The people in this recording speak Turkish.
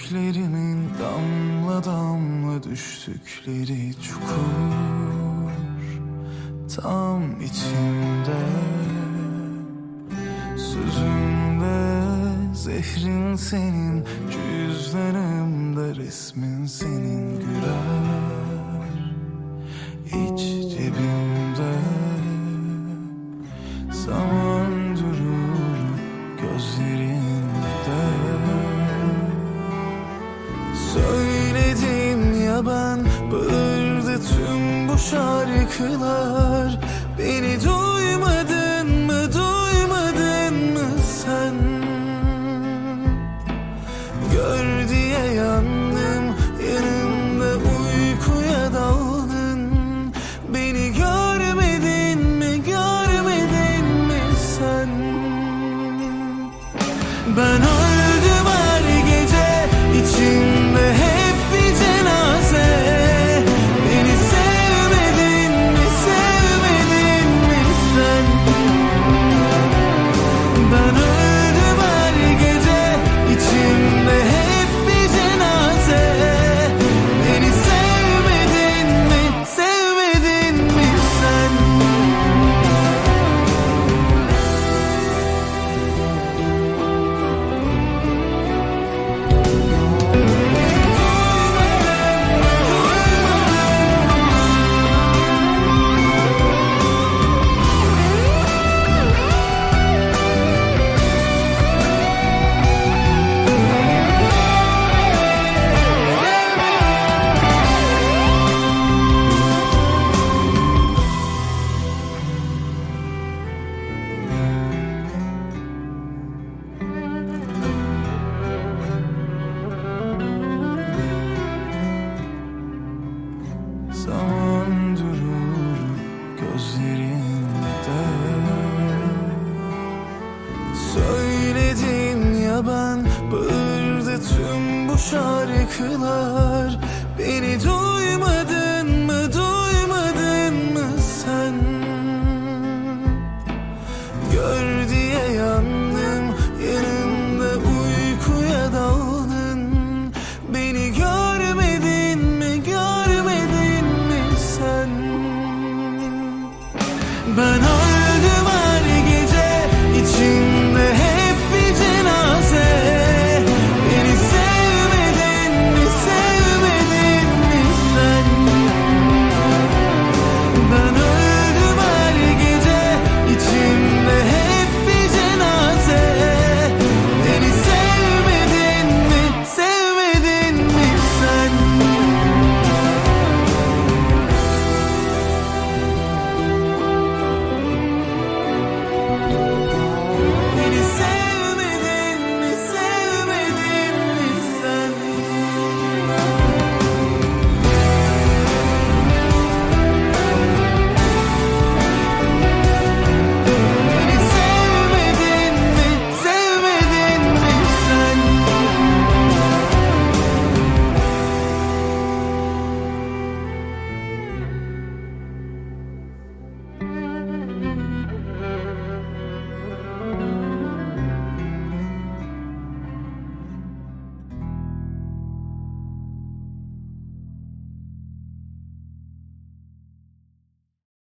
Gözyaşlarımın damla damla düştükleri çukur tam içimde. Sözümde zehrin senin, cüzdanımda resmin senin güler. İç cebimde zaman durur gözlerinde. Söyledim ya ben, bağırdı tüm bu şarkılar. Beni duymadın mı, duymadın mı sen? Gör diye yandım, yanımda uykuya daldın. Beni görmedin mi, görmedin mi sen? Ben öldüm her gece, içimde hep bir cenaze. Beni sevmedin mi, sevmedin mi sen? Ben öldüm her gece, içimde hep bir cenaze. Beni sevmedin mi, sevmedin mi sen? Zaman durur gözlerinde. Söyledim ya ben, bağırdı tüm bu şarkılar. Beni